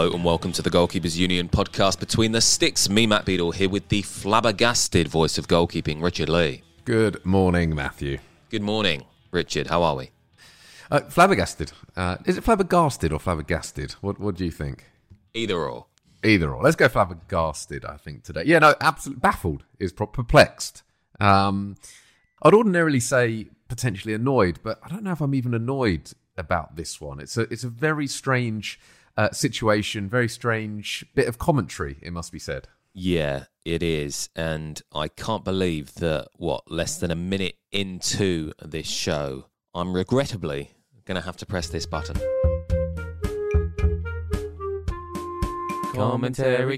Hello and welcome to the Goalkeepers Union podcast Between the Sticks. Me, Matt Beadle, here with the flabbergasted voice of goalkeeping, Richard Lee. Good morning, Matthew. Good morning, Richard. How are we? Flabbergasted. Is it flabbergasted or flabbergasted? What do you think? Either or. Either or. Let's go flabbergasted, I think, today. Yeah, no, absolutely. Baffled is perplexed. I'd ordinarily say potentially annoyed, but I don't know if I'm even annoyed about this one. It's a very strange situation, very strange bit of commentary, it must be said. Yeah, it is. And I can't believe that, less than a minute into this show, I'm regrettably going to have to press this button. Commentary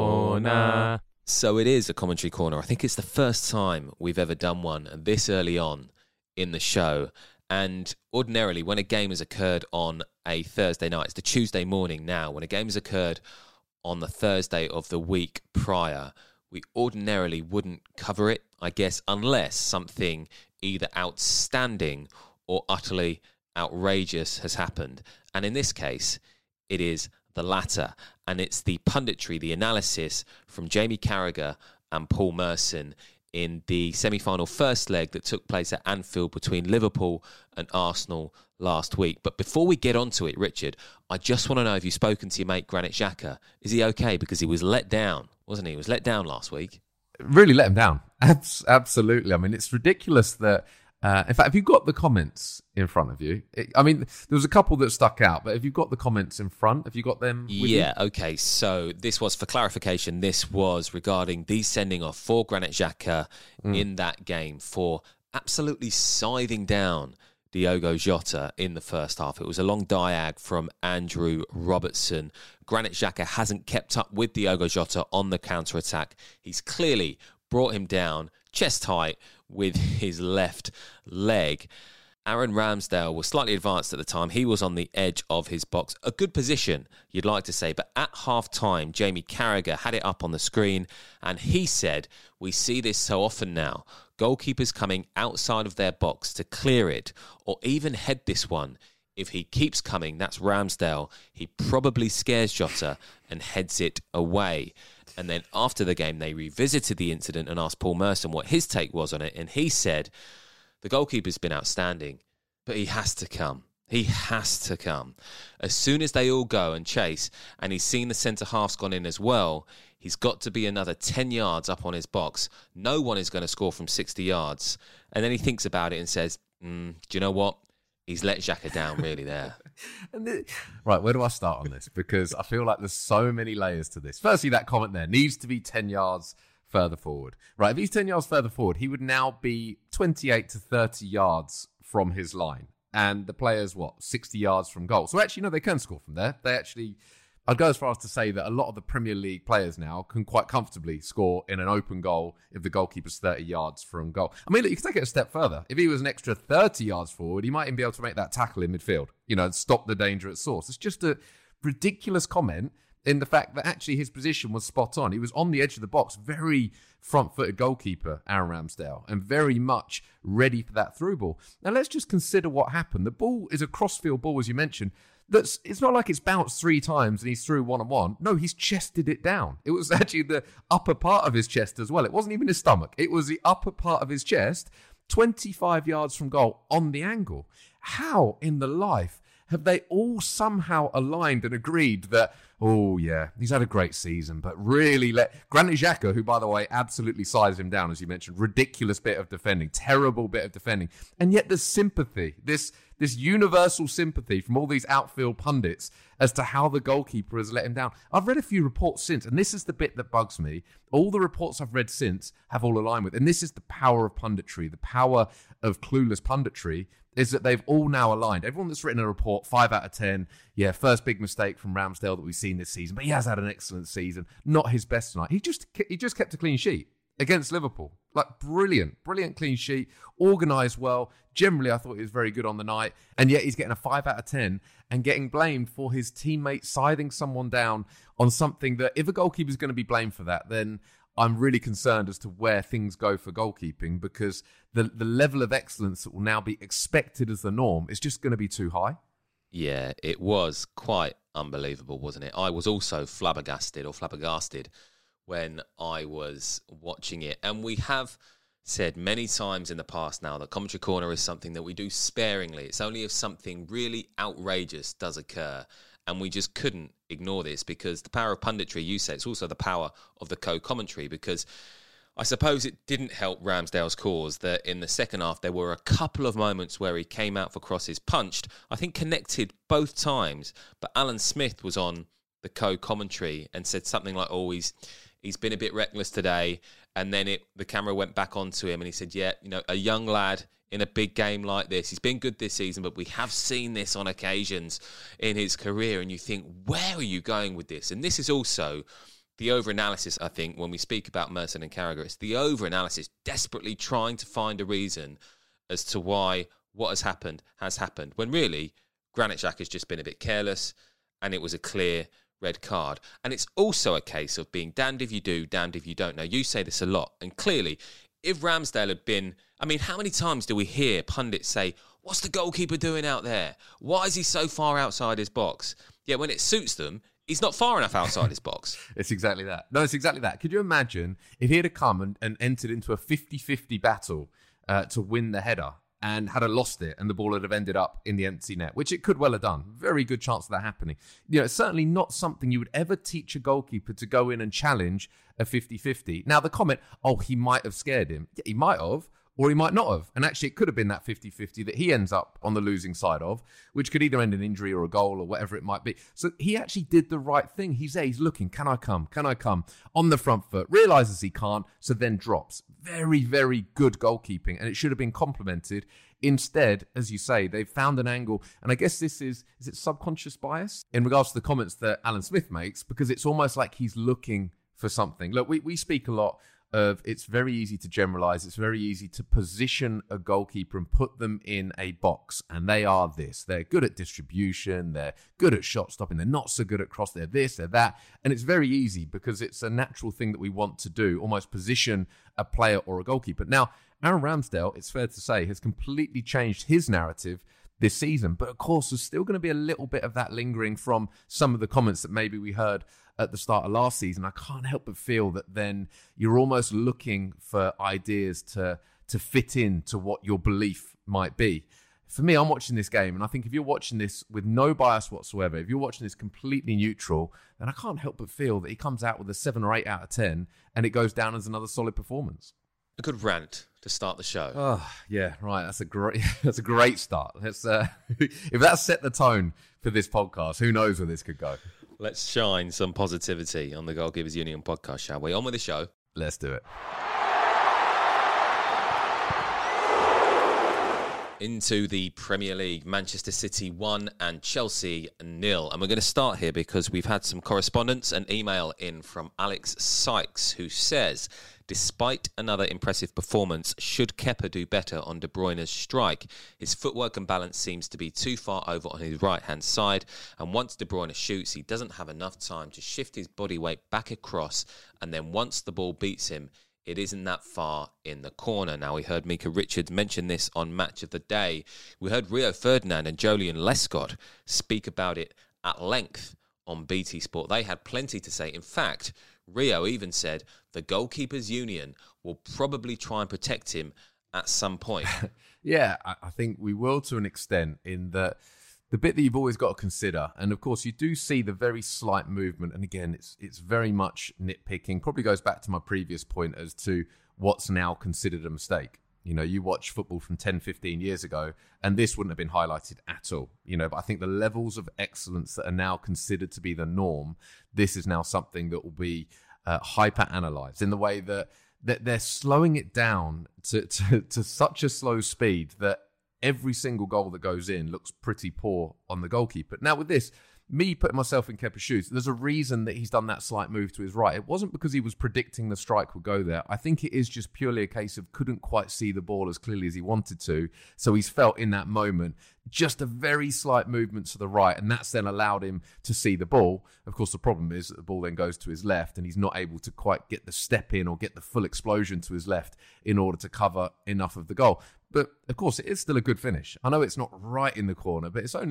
Corner. So it is a commentary corner. I think it's the first time we've ever done one this early on in the show. And ordinarily, when a game has occurred on a Thursday night, it's the Tuesday morning now, when a game has occurred on the Thursday of the week prior, we ordinarily wouldn't cover it, I guess, unless something either outstanding or utterly outrageous has happened. And in this case, it is the latter. And it's the punditry, the analysis from Jamie Carragher and Paul Merson in the semi-final first leg that took place at Anfield between Liverpool and Arsenal last week. But before we get onto it, Richard, I just want to know if you've spoken to your mate Granit Xhaka. Is he okay? Because he was let down, wasn't he? He was let down last week. Really let him down. Absolutely. I mean, it's ridiculous that... in fact, have you got the comments in front of you? There was a couple that stuck out, but have you got the comments in front? Have you got them with you? Okay. So this was, for clarification, this was regarding the sending off for Granit Xhaka in that game for absolutely scything down Diogo Jota in the first half. It was a long diag from Andrew Robertson. Granit Xhaka hasn't kept up with Diogo Jota on the counter-attack. He's clearly brought him down chest height with his left leg. Aaron Ramsdale was slightly advanced at the time. He was on the edge of his box. A good position, you'd like to say. But at half-time, Jamie Carragher had it up on the screen, and he said, we see this so often now. Goalkeepers coming outside of their box to clear it, or even head this one. If he keeps coming, that's Ramsdale. He probably scares Jota and heads it away. And then after the game, they revisited the incident and asked Paul Merson what his take was on it. And he said, the goalkeeper's been outstanding, but he has to come. He has to come. As soon as they all go and chase, and he's seen the centre-half's gone in as well, he's got to be another 10 yards up on his box. No one is going to score from 60 yards. And then he thinks about it and says, do you know what? He's let Xhaka down really there. Right, where do I start on this? Because I feel like there's so many layers to this. Firstly, that comment there needs to be 10 yards further forward. Right, if he's 10 yards further forward, he would now be 28 to 30 yards from his line. And the player's, 60 yards from goal. So actually, no, they can score from there. I'd go as far as to say that a lot of the Premier League players now can quite comfortably score in an open goal if the goalkeeper's 30 yards from goal. I mean, look, you can take it a step further. If he was an extra 30 yards forward, he might even be able to make that tackle in midfield, and stop the danger at source. It's just a ridiculous comment in the fact that actually his position was spot on. He was on the edge of the box, very front-footed goalkeeper, Aaron Ramsdale, and very much ready for that through ball. Now, let's just consider what happened. The ball is a cross-field ball, as you mentioned. It's not like it's bounced 3 times and he's through one-on-one. No, he's chested it down. It was actually the upper part of his chest as well. It wasn't even his stomach. It was the upper part of his chest, 25 yards from goal on the angle. How in the life have they all somehow aligned and agreed that, oh yeah, he's had a great season, but really let Granit Xhaka, who by the way absolutely sized him down, as you mentioned, ridiculous bit of defending, terrible bit of defending, and yet there's sympathy, this universal sympathy from all these outfield pundits as to how the goalkeeper has let him down. I've read a few reports since, and this is the bit that bugs me. All the reports I've read since have all aligned with, and this is the power of punditry, the power of clueless punditry, is that they've all now aligned. Everyone that's written a report, 5 out of 10, yeah, first big mistake from Ramsdale that we've seen this season, but he has had an excellent season, not his best tonight. He just kept a clean sheet against Liverpool. Like, brilliant clean sheet, organised well. Generally, I thought he was very good on the night, and yet he's getting a 5 out of 10 and getting blamed for his teammate scything someone down on something that, if a goalkeeper is going to be blamed for that, then I'm really concerned as to where things go for goalkeeping, because the level of excellence that will now be expected as the norm is just going to be too high. Yeah, it was quite unbelievable, wasn't it? I was also flabbergasted when I was watching it. And we have said many times in the past now that Commentary Corner is something that we do sparingly. It's only if something really outrageous does occur. And we just couldn't ignore this because the power of punditry, you say, it's also the power of the co-commentary, because I suppose it didn't help Ramsdale's cause that in the second half there were a couple of moments where he came out for crosses, punched, I think connected both times, but Alan Smith was on the co-commentary and said something like, oh, he's been a bit reckless today, and then the camera went back onto him and he said, yeah, a young lad in a big game like this, he's been good this season, but we have seen this on occasions in his career, and you think, where are you going with this? And this is also the over-analysis, I think, when we speak about Merson and Carragher. It's the over-analysis, desperately trying to find a reason as to why what has happened, when really Granit Xhaka has just been a bit careless and it was a clear red card. And it's also a case of being damned if you do, damned if you don't. Now, you say this a lot, and clearly, if Ramsdale had been... I mean, how many times do we hear pundits say, what's the goalkeeper doing out there? Why is he so far outside his box? Yeah, when it suits them, he's not far enough outside his box. It's exactly that. No, it's exactly that. Could you imagine if he had come and entered into a 50-50 battle to win the header and had lost it and the ball would have ended up in the empty net, which it could well have done. Very good chance of that happening. It's certainly not something you would ever teach a goalkeeper to go in and challenge a 50-50. Now, the comment, oh, he might have scared him. Yeah, he might have. Or he might not have. And actually, it could have been that 50-50 that he ends up on the losing side of, which could either end in injury or a goal or whatever it might be. So he actually did the right thing. He's there, he's looking, can I come? On the front foot, realises he can't, so then drops. Very, very good goalkeeping, and it should have been complimented. Instead, as you say, they've found an angle, and I guess this is it subconscious bias in regards to the comments that Alan Smith makes, because it's almost like he's looking for something. Look, we speak a lot of it's very easy to generalize. It's very easy to position a goalkeeper and put them in a box. And they are this. They're good at distribution. They're good at shot stopping. They're not so good at cross. They're this, they're that. And it's very easy because it's a natural thing that we want to do, almost position a player or a goalkeeper. Now, Aaron Ramsdale, it's fair to say, has completely changed his narrative this season. But of course, there's still going to be a little bit of that lingering from some of the comments that maybe we heard at the start of last season. I can't help but feel that then you're almost looking for ideas to fit into what your belief might be. For me, I'm watching this game, and I think if you're watching this with no bias whatsoever, if you're watching this completely neutral, then I can't help but feel that he comes out with a 7 or 8 out of 10, and it goes down as another solid performance. A good rant to start the show. Oh, yeah, right. That's a great start. If that set the tone for this podcast, who knows where this could go. Let's shine some positivity on the Goalkeepers Union podcast, shall we? On with the show. Let's do it. Into the Premier League, Manchester City 1 and Chelsea 0. And we're going to start here because we've had some correspondence and email in from Alex Sykes, who says, despite another impressive performance, should Kepa do better on De Bruyne's strike? His footwork and balance seems to be too far over on his right-hand side, and once De Bruyne shoots, he doesn't have enough time to shift his body weight back across, and then once the ball beats him, it isn't that far in the corner. Now, we heard Mika Richards mention this on Match of the Day. We heard Rio Ferdinand and Joleon Lescott speak about it at length on BT Sport. They had plenty to say. In fact, Rio even said the Goalkeepers Union will probably try and protect him at some point. Yeah, I think we will to an extent, in that the bit that you've always got to consider, and of course you do see the very slight movement, and again, it's very much nitpicking. Probably goes back to my previous point as to what's now considered a mistake. You watch football from 10, 15 years ago, and this wouldn't have been highlighted at all. But I think the levels of excellence that are now considered to be the norm, this is now something that will be hyper-analysed in the way that they're slowing it down to such a slow speed that every single goal that goes in looks pretty poor on the goalkeeper. Now, with this, me putting myself in Kepa's shoes, there's a reason that he's done that slight move to his right. It wasn't because he was predicting the strike would go there. I think it is just purely a case of couldn't quite see the ball as clearly as he wanted to. So he's felt in that moment just a very slight movement to the right, and that's then allowed him to see the ball. Of course, the problem is that the ball then goes to his left, and he's not able to quite get the step in or get the full explosion to his left in order to cover enough of the goal. But, of course, it is still a good finish. I know it's not right in the corner, but it's only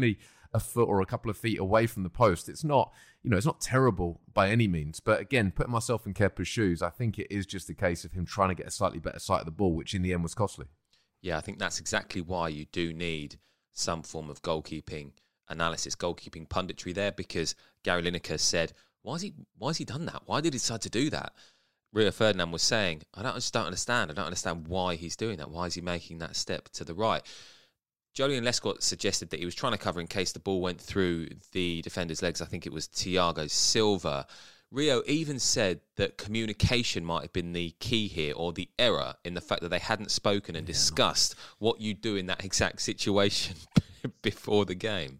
a foot or a couple of feet away from the post. It's not, it's not terrible by any means. But again, putting myself in Kepa's shoes, I think it is just a case of him trying to get a slightly better sight of the ball, which in the end was costly. Yeah, I think that's exactly why you do need some form of goalkeeping analysis, goalkeeping punditry there, because Gary Lineker said, why has he done that? Why did he decide to do that? Rio Ferdinand was saying, I just don't understand. I don't understand why he's doing that. Why is he making that step to the right? Joleon Lescott suggested that he was trying to cover in case the ball went through the defender's legs. I think it was Thiago Silva. Rio even said that communication might have been the key here, or the error in the fact that they hadn't spoken and discussed what you do in that exact situation before the game.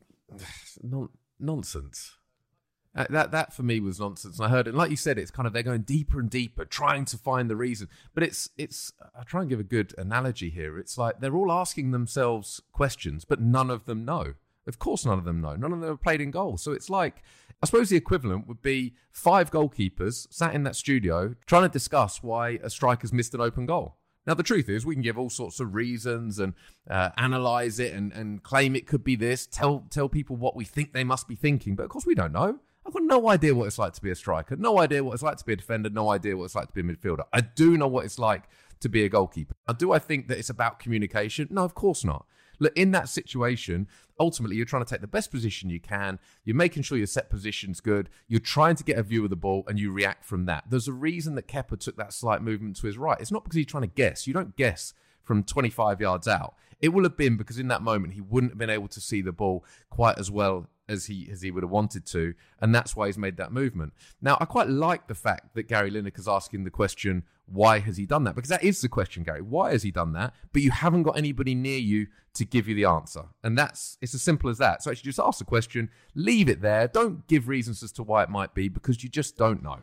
Nonsense. That for me was nonsense. And I heard it, like you said, it's kind of they're going deeper and deeper, trying to find the reason. But it's. I try and give a good analogy here. It's like they're all asking themselves questions, but none of them know. Of course, none of them know. None of them have played in goal. So it's like, I suppose the equivalent would be 5 goalkeepers sat in that studio trying to discuss why a striker's missed an open goal. Now, the truth is, we can give all sorts of reasons and analyse it and claim it could be this, tell people what we think they must be thinking. But of course, we don't know. I've got no idea what it's like to be a striker, no idea what it's like to be a defender, no idea what it's like to be a midfielder. I do know what it's like to be a goalkeeper. Now, do I think that it's about communication? No, of course not. Look, in that situation, ultimately, you're trying to take the best position you can. You're making sure your set position's good. You're trying to get a view of the ball, and you react from that. There's a reason that Kepa took that slight movement to his right. It's not because he's trying to guess. You don't guess from 25 yards out. It will have been because in that moment, he wouldn't have been able to see the ball quite as well as he would have wanted to, and that's why he's made that movement. Now, I quite like the fact that Gary Lineker's asking the question, why has he done that? Because that is the question, Gary. Why has he done that? But you haven't got anybody near you to give you the answer. And it's as simple as that. So actually just ask the question, leave it there. Don't give reasons as to why it might be, because you just don't know.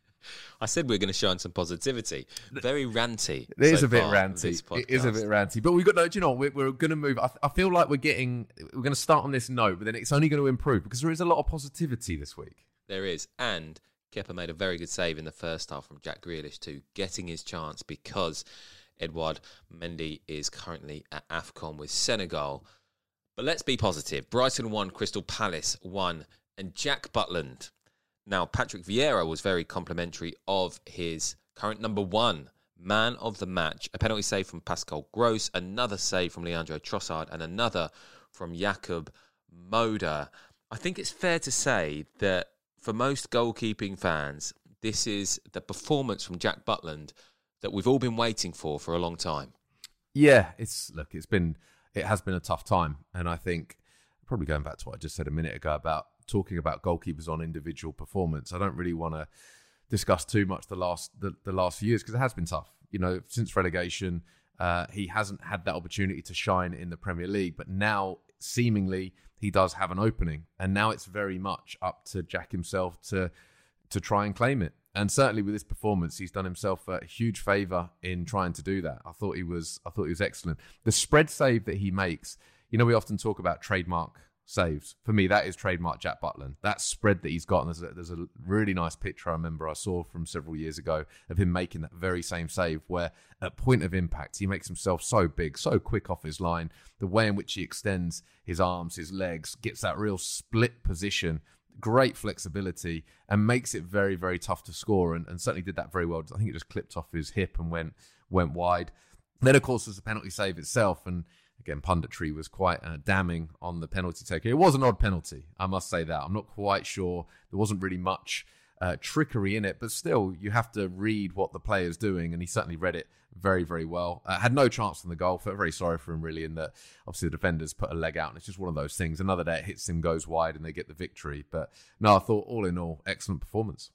I said we're going to shine some positivity. Very ranty. It is a bit ranty. It is a bit ranty. But we've got no, do you know, we're going to move. I feel like we're going to start on this note, but then it's only going to improve because there is a lot of positivity this week. There is. And Kepa made a very good save in the first half from Jack Grealish too, getting his chance because Edouard Mendy is currently at AFCON with Senegal. But let's be positive. Brighton 1, Crystal Palace 1, and Jack Butland. Now, Patrick Vieira was very complimentary of his current number 1 man of the match. A penalty save from Pascal Gross, another save from Leandro Trossard, and another from Jakub Moder. I think it's fair to say that for most goalkeeping fans, this is the performance from Jack Butland that we've all been waiting for a long time. Yeah, it has been a tough time, and I think probably going back to what I just said a minute ago about talking about goalkeepers on individual performance, I don't really want to discuss too much the last few years because it has been tough. Since relegation, he hasn't had that opportunity to shine in the Premier League, but now seemingly he does have an opening, and now it's very much up to Jack himself to try and claim it. And certainly with this performance, he's done himself a huge favour in trying to do that. I thought he was excellent. The spread save that he makes, we often talk about trademark saves. For me, that is trademark Jack Butland. That spread that he's got, and there's a really nice picture I remember I saw from several years ago of him making that very same save where at point of impact, he makes himself so big, so quick off his line, the way in which he extends his arms, his legs, gets that real split position, great flexibility, and makes it very, very tough to score, and certainly did that very well. I think it just clipped off his hip and went wide. Then, of course, there's the penalty save itself, and again, punditry was quite damning on the penalty taker. It was an odd penalty, I must say that. I'm not quite sure. There wasn't really much trickery in it, but still, you have to read what the player's doing, and he certainly read it very, very well. Had no chance on the goal. Felt very sorry for him, really, in that obviously the defenders put a leg out, and it's just one of those things. Another day it hits him, goes wide, and they get the victory. But no, I thought all in all, excellent performance.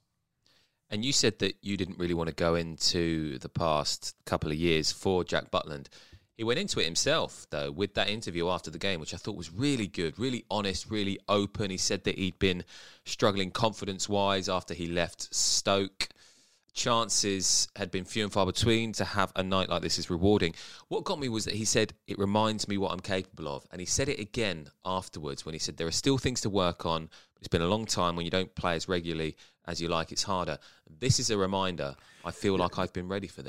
And you said that you didn't really want to go into the past couple of years for Jack Butland. He went into it himself, though, with that interview after the game, which I thought was really good, really honest, really open. He said that he'd been struggling confidence-wise after he left Stoke. Chances had been few and far between. To have a night like this is rewarding. What got me was that he said, it reminds me what I'm capable of. And he said it again afterwards when he said, there are still things to work on. It's been a long time. When you don't play as regularly as you like, it's harder. This is a reminder. I feel like I've been ready for this.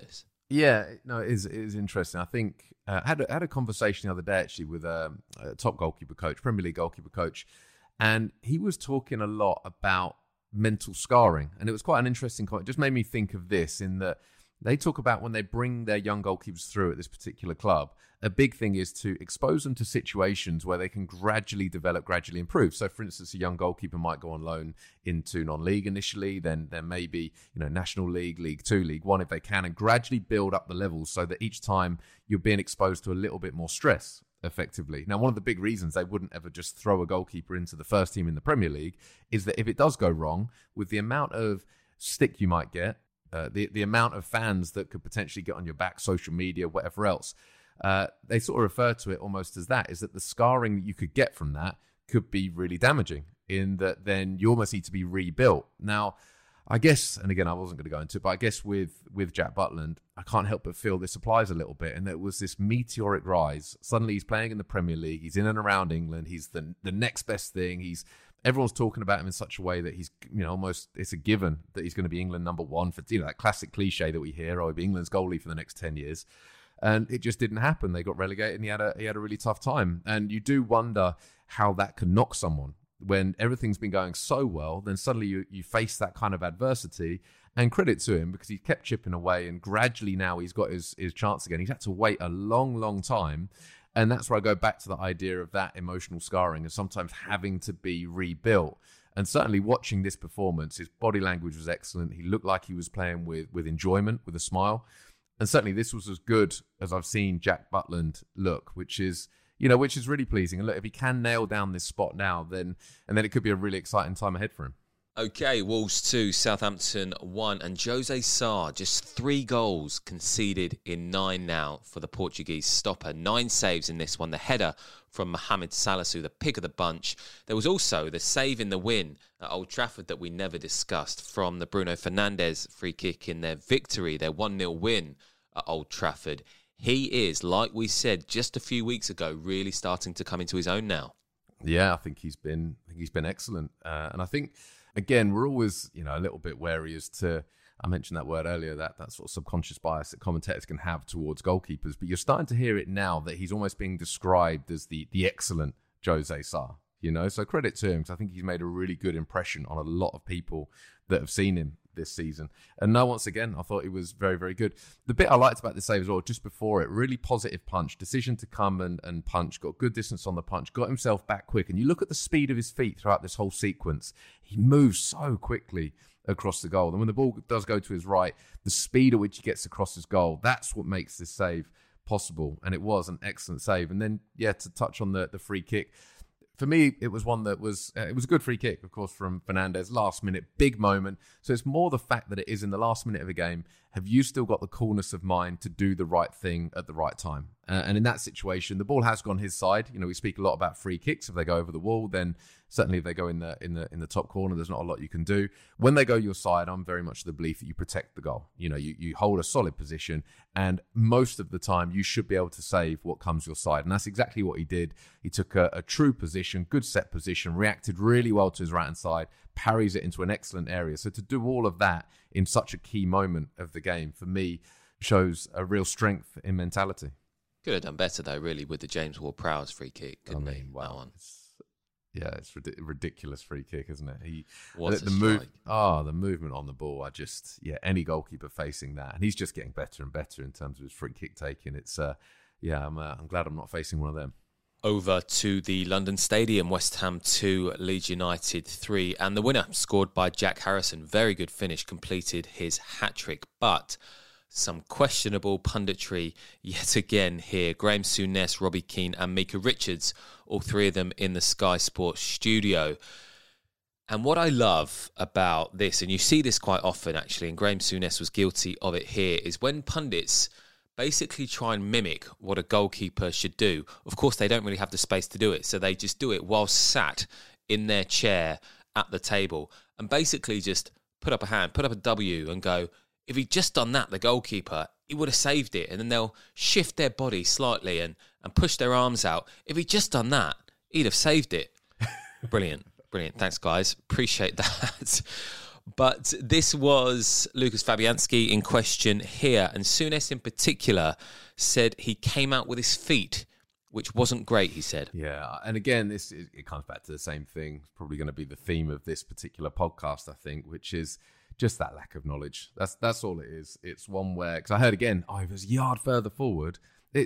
Yeah, no, it is interesting. I think I had a conversation the other day actually with a top goalkeeper coach, Premier League goalkeeper coach, and he was talking a lot about mental scarring, and it was quite an interesting comment. It just made me think of this in that they talk about when they bring their young goalkeepers through at this particular club, a big thing is to expose them to situations where they can gradually develop, gradually improve. So, for instance, a young goalkeeper might go on loan into non-league initially, then maybe National League, League Two, League One if they can, and gradually build up the levels so that each time you're being exposed to a little bit more stress, effectively. Now, one of the big reasons they wouldn't ever just throw a goalkeeper into the first team in the Premier League is that if it does go wrong, with the amount of stick you might get, the amount of fans that could potentially get on your back, social media, whatever else, they sort of refer to it almost as that, is that the scarring that you could get from that could be really damaging, in that then you almost need to be rebuilt. Now, I guess, and again, I wasn't going to go into it, but I guess with Jack Butland, I can't help but feel this applies a little bit, and there was this meteoric rise. Suddenly he's playing in the Premier League, he's in and around England, he's the next best thing, everyone's talking about him in such a way that he's, almost, it's a given that he's going to be England number one for, that classic cliche that we hear, he'll be England's goalie for the next 10 years. And it just didn't happen. They got relegated and he had a really tough time. And you do wonder how that can knock someone when everything's been going so well, then suddenly you face that kind of adversity. And credit to him, because he kept chipping away and gradually now he's got his chance again. He's had to wait a long, long time. And that's where I go back to the idea of that emotional scarring and sometimes having to be rebuilt. And certainly watching this performance, his body language was excellent. He looked like he was playing with enjoyment, with a smile. And certainly this was as good as I've seen Jack Butland look, which is really pleasing. And look, if he can nail down this spot now, then it could be a really exciting time ahead for him. Okay, Wolves 2, Southampton 1, and Jose Sarr, just 3 goals conceded in 9 now for the Portuguese stopper. 9 saves in this one. The header from Mohamed Salisu, the pick of the bunch. There was also the save in the win at Old Trafford that we never discussed from the Bruno Fernandes free kick in their victory, their 1-0 win at Old Trafford. He is, like we said just a few weeks ago, really starting to come into his own now. Yeah, I think he's been excellent. And I think, again, we're always, a little bit wary as to, I mentioned that word earlier, that sort of subconscious bias that commentators can have towards goalkeepers. But you're starting to hear it now that he's almost being described as the excellent Jose Sarr, So credit to him, because I think he's made a really good impression on a lot of people that have seen him this season. And now, once again, I thought he was very, very good. The bit I liked about this save as well, just before it, really positive punch, decision to come and punch, got good distance on the punch, got himself back quick. And you look at the speed of his feet throughout this whole sequence, he moves so quickly across the goal. And when the ball does go to his right, the speed at which he gets across his goal, that's what makes this save possible. And it was an excellent save. And then, to touch on the free kick, for me, it was one that was it was a good free kick, of course, from Fernandes. Last minute, big moment. So it's more the fact that it is in the last minute of a game. Have you still got the coolness of mind to do the right thing at the right time? And in that situation, the ball has gone his side. We speak a lot about free kicks. If they go over the wall, then certainly if they go in the top corner, there's not a lot you can do. When they go your side, I'm very much of the belief that you protect the goal. You hold a solid position, and most of the time you should be able to save what comes your side. And that's exactly what he did. He took a true position, good set position, reacted really well to his right-hand side, parries it into an excellent area. So to do all of that in such a key moment of the game, for me, shows a real strength in mentality. Could have done better, though, really, with the James Ward-Prowse free kick. Wow. It's ridiculous free kick, isn't it? The movement on the ball. Any goalkeeper facing that, and he's just getting better and better in terms of his free kick taking. It's I'm glad I'm not facing one of them. Over to the London Stadium, West Ham 2, Leeds United 3, and the winner scored by Jack Harrison. Very good finish, completed his hat-trick, but some questionable punditry yet again here. Graham Souness, Robbie Keane and Mika Richards, all 3 of them in the Sky Sports studio. And what I love about this, and you see this quite often actually, and Graham Souness was guilty of it here, is when pundits basically try and mimic what a goalkeeper should do. Of course, they don't really have the space to do it, so they just do it while sat in their chair at the table and basically just put up a hand, put up a W and go, if he'd just done that, the goalkeeper, he would have saved it. And then they'll shift their body slightly and push their arms out. If he'd just done that, he'd have saved it. Brilliant. Thanks, guys. Appreciate that. But this was Lucas Fabianski in question here. And Souness in particular said he came out with his feet, which wasn't great, he said. Yeah, and again, it comes back to the same thing. It's probably going to be the theme of this particular podcast, I think, which is just that lack of knowledge. That's all it is. It's one where, because I heard again, he was a yard further forward.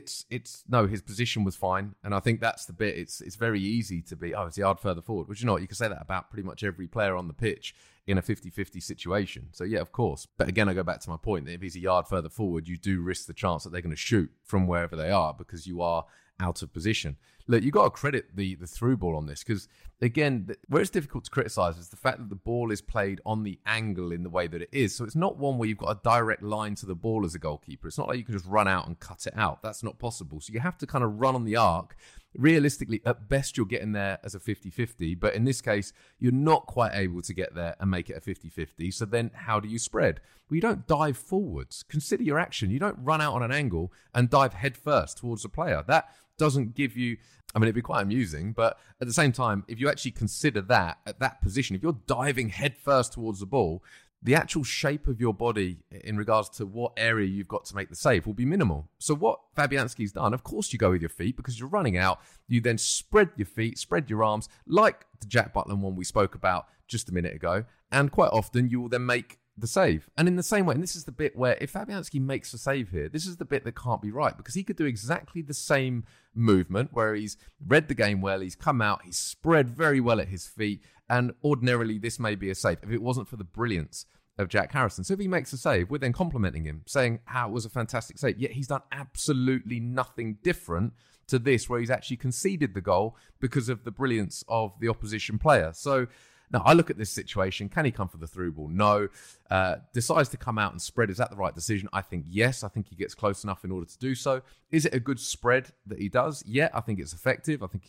No, his position was fine. And I think that's the bit. It's very easy to be, it's a yard further forward. But you know what? You can say that about pretty much every player on the pitch in a 50-50 situation. So yeah, of course. But again, I go back to my point that if he's a yard further forward, you do risk the chance that they're going to shoot from wherever they are because you are out of position. Look, you got to credit the through ball on this because, again, where it's difficult to criticise is the fact that the ball is played on the angle in the way that it is. So it's not one where you've got a direct line to the ball as a goalkeeper. It's not like you can just run out and cut it out. That's not possible. So you have to kind of run on the arc. Realistically, at best, you're getting there as a 50-50. But in this case, you're not quite able to get there and make it a 50-50. So then how do you spread? Well, you don't dive forwards. Consider your action. You don't run out on an angle and dive head first towards a player. That doesn't give you, it'd be quite amusing, but at the same time, if you actually consider that at that position, if you're diving head first towards the ball, the actual shape of your body in regards to what area you've got to make the save will be minimal. So what Fabianski's done, of course you go with your feet because you're running out. You then spread your feet, spread your arms, like the Jack Butland one we spoke about just a minute ago. And quite often you will then make the save. And in the same way, and this is the bit where if Fabianski makes a save here, this is the bit that can't be right because he could do exactly the same movement where he's read the game well, he's come out, he's spread very well at his feet, and ordinarily this may be a save if it wasn't for the brilliance of Jack Harrison. So if he makes a save, we're then complimenting him, saying how it was a fantastic save. Yet he's done absolutely nothing different to this where he's actually conceded the goal because of the brilliance of the opposition player. So now, I look at this situation. Can he come for the through ball? No. Decides to come out and spread. Is that the right decision? I think yes. I think he gets close enough in order to do so. Is it a good spread that he does? Yeah, I think it's effective. I think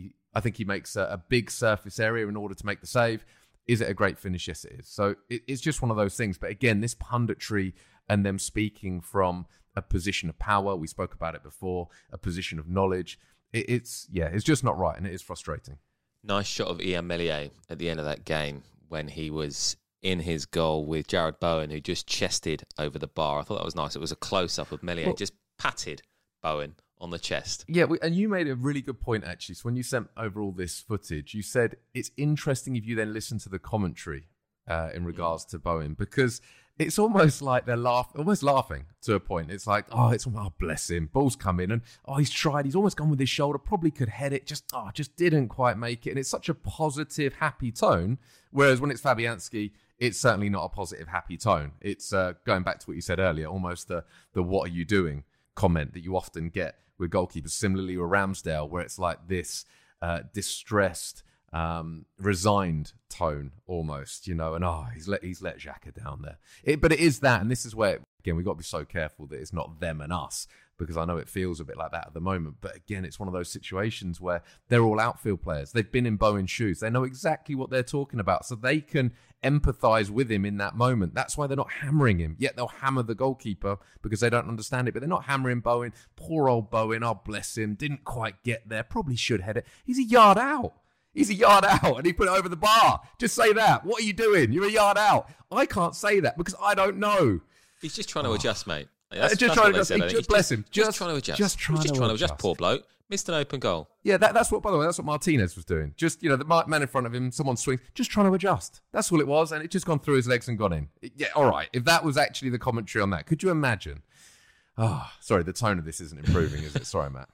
he makes a big surface area in order to make the save. Is it a great finish? Yes, it is. So it's just one of those things. But again, this punditry and them speaking from a position of power, we spoke about it before, a position of knowledge, it's just not right, and it is frustrating. Nice shot of Ian Meslier at the end of that game when he was in his goal with Jared Bowen, who just chested over the bar. I thought that was nice. It was a close-up of Meslier, just patted Bowen on the chest. Yeah, and you made a really good point, actually. So when you sent over all this footage, you said it's interesting if you then listen to the commentary in regards to Bowen, because it's almost like they're almost laughing to a point. It's like, bless him. Ball's come in and, he's tried. He's almost gone with his shoulder. Probably could head it. Just didn't quite make it. And it's such a positive, happy tone. Whereas when it's Fabianski, it's certainly not a positive, happy tone. It's going back to what you said earlier, almost the what are you doing comment that you often get with goalkeepers. Similarly with Ramsdale, where it's like this distressed, resigned tone almost, and he's let Xhaka down there. But it is that, and this is where, again, we've got to be so careful that it's not them and us, because I know it feels a bit like that at the moment. But again, it's one of those situations where they're all outfield players. They've been in Bowen's shoes. They know exactly what they're talking about, so they can empathise with him in that moment. That's why they're not hammering him. Yet they'll hammer the goalkeeper because they don't understand it. But they're not hammering Bowen. Poor old Bowen, bless him, didn't quite get there. Probably should head it. He's a yard out. He's a yard out and he put it over the bar. Just say that. What are you doing? You're a yard out. I can't say that because I don't know. He's just trying to adjust, mate. Just trying to adjust. Bless him. Just trying to adjust. Just trying to adjust. Poor bloke. Missed an open goal. Yeah, that's what, by the way, that's what Martinez was doing. Just, the man in front of him, someone swings, just trying to adjust. That's all it was. And it just gone through his legs and gone in. Yeah, all right. If that was actually the commentary on that, could you imagine? Sorry, the tone of this isn't improving, is it? Sorry, Matt.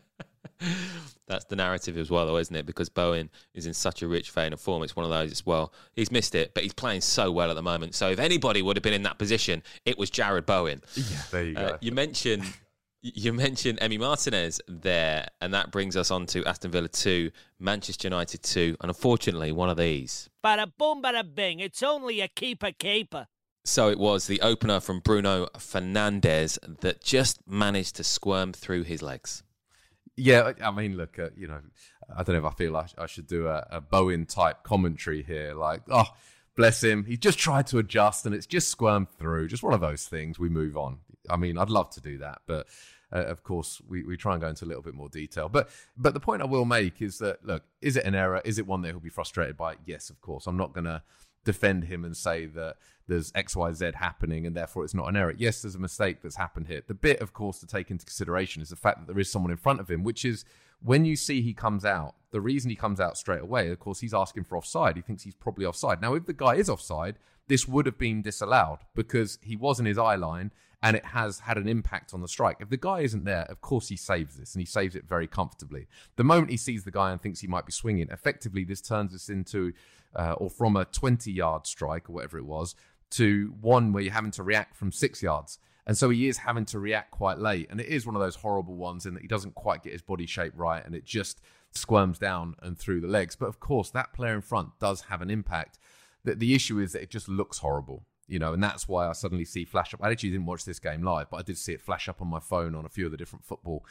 That's the narrative as well, though, isn't it? Because Bowen is in such a rich vein of form. It's one of those as well. He's missed it, but he's playing so well at the moment. So if anybody would have been in that position, it was Jared Bowen. Yeah, there you go. You mentioned Emi Martinez there, and that brings us on to Aston Villa 2, Manchester United 2, and unfortunately, one of these. Bada boom, bada bing. It's only a keeper. So it was the opener from Bruno Fernandes that just managed to squirm through his legs. Yeah, I mean, look, I don't know if I feel I should do a Bowen-type commentary here. Like, bless him. He just tried to adjust and it's just squirmed through. Just one of those things. We move on. I mean, I'd love to do that, but of course, we try and go into a little bit more detail. But the point I will make is that, look, is it an error? Is it one that he'll be frustrated by? Yes, of course. I'm not going to defend him and say that there's X, Y, Z happening and therefore it's not an error. Yes, there's a mistake that's happened here. The bit, of course, to take into consideration is the fact that there is someone in front of him, which is when you see he comes out, the reason he comes out straight away, of course, he's asking for offside. He thinks he's probably offside. Now, if the guy is offside, this would have been disallowed because he was in his eye line and it has had an impact on the strike. If the guy isn't there, of course he saves this, and he saves it very comfortably. The moment he sees the guy and thinks he might be swinging, effectively this turns us into, or from a 20-yard strike or whatever it was, to one where you're having to react from 6 yards. And so he is having to react quite late. And it is one of those horrible ones in that he doesn't quite get his body shape right and it just squirms down and through the legs. But of course, that player in front does have an impact. The issue is that it just looks horrible, and that's why I suddenly see flash up. I actually didn't watch this game live, but I did see it flash up on my phone on a few of the different football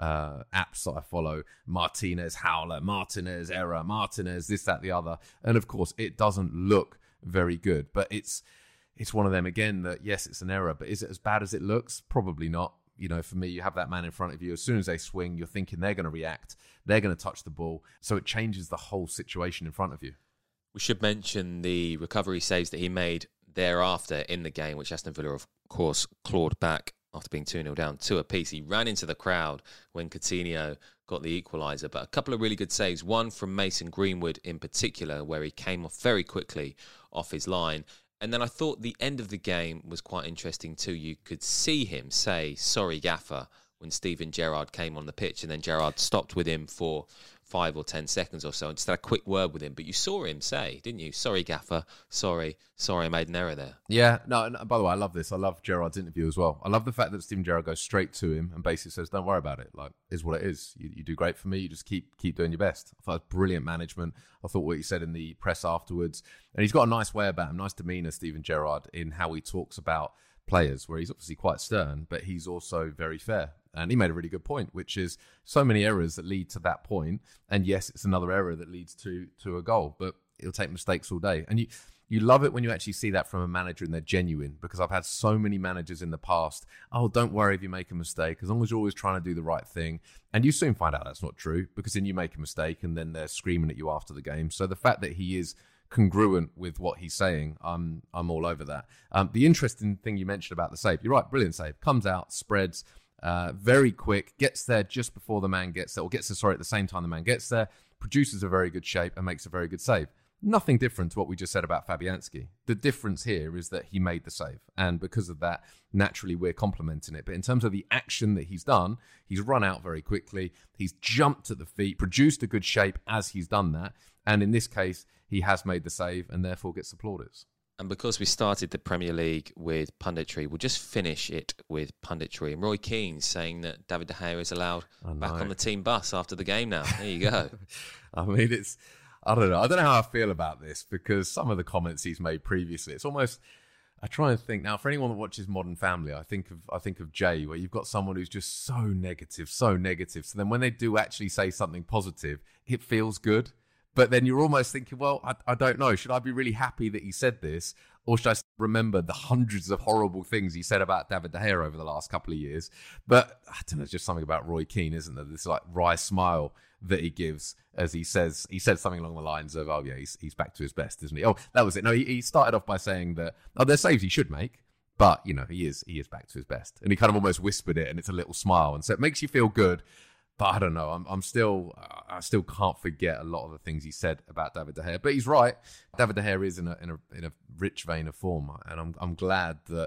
apps that I follow. Martinez, howler, Martinez, error, Martinez, this, that, the other. And of course, it doesn't look very good, but it's one of them again that, yes, it's an error, but is it as bad as it looks? Probably not. For me, you have that man in front of you. As soon as they swing, you're thinking they're going to react. They're going to touch the ball. So it changes the whole situation in front of you. We should mention the recovery saves that he made thereafter in the game, which Aston Villa, of course, clawed back after being 2-0 down 2 apiece. He ran into the crowd when Coutinho got the equaliser, but a couple of really good saves. One from Mason Greenwood in particular, where he came off very quickly off his line. And then I thought the end of the game was quite interesting too. You could see him say, "Sorry, Gaffer," when Steven Gerrard came on the pitch, and then Gerrard stopped with him for 5 or 10 seconds or so and just had a quick word with him. But you saw him say, didn't you? "Sorry, Gaffer. Sorry, I made an error there." Yeah, no, and by the way, I love this. I love Gerrard's interview as well. I love the fact that Steven Gerrard goes straight to him and basically says, "Don't worry about it. Like, is what it is. You do great for me. You just keep doing your best." I thought it was brilliant management. I thought what he said in the press afterwards. And he's got a nice way about him, nice demeanour, Steven Gerrard, in how he talks about players, where he's obviously quite stern, but he's also very fair. And he made a really good point, which is so many errors that lead to that point. And yes, it's another error that leads to a goal, but it'll take mistakes all day. And you love it when you actually see that from a manager and they're genuine, because I've had so many managers in the past, "Oh, don't worry if you make a mistake, as long as you're always trying to do the right thing." And you soon find out that's not true, because then you make a mistake and then they're screaming at you after the game. So the fact that he is congruent with what he's saying, I'm all over that. The interesting thing you mentioned about the save, you're right, brilliant save. Comes out, spreads, very quick, gets there just before the man gets there, or gets there, at the same time the man gets there, produces a very good shape and makes a very good save. Nothing different to what we just said about Fabianski. The difference here is that he made the save, and because of that, naturally we're complimenting it. But in terms of the action that he's done, he's run out very quickly, he's jumped at the feet, produced a good shape as he's done that, and in this case, he has made the save and therefore gets the plaudits. And because we started the Premier League with punditry, we'll just finish it with punditry. And Roy Keane saying that David De Gea is allowed back on the team bus after the game now. There you go. I mean, I don't know how I feel about this, because some of the comments he's made previously, it's almost, I try and think now, for anyone that watches Modern Family, I think of Jay, where you've got someone who's just so negative. So then when they do actually say something positive, it feels good. But then you're almost thinking, well, I don't know. Should I be really happy that he said this? Or should I remember the hundreds of horrible things he said about David De Gea over the last couple of years? But I don't know, it's just something about Roy Keane, isn't there? This like wry smile that he gives as he said something along the lines of, "Oh yeah, he's back to his best, isn't he?" Oh, that was it. No, he started off by saying that, there's saves he should make, but he is back to his best. And he kind of almost whispered it, and it's a little smile. And so it makes you feel good. But I don't know. I still can't forget a lot of the things he said about David De Gea. But he's right. David De Gea is in a rich vein of form, and I'm glad that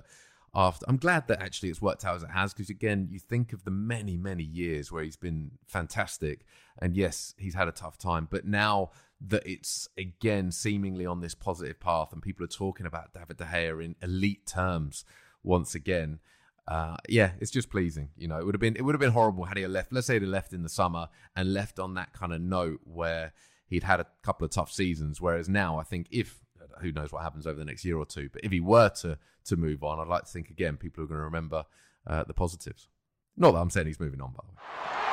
actually it's worked out as it has. Because again, you think of the many years where he's been fantastic, and yes, he's had a tough time. But now that it's again seemingly on this positive path, and people are talking about David De Gea in elite terms once again. It's just pleasing. It would have been horrible had he left. Let's say he'd left in the summer and left on that kind of note where he'd had a couple of tough seasons. Whereas now, I think who knows what happens over the next year or two, but if he were to move on, I'd like to think again people are going to remember the positives. Not that I'm saying he's moving on, by the way.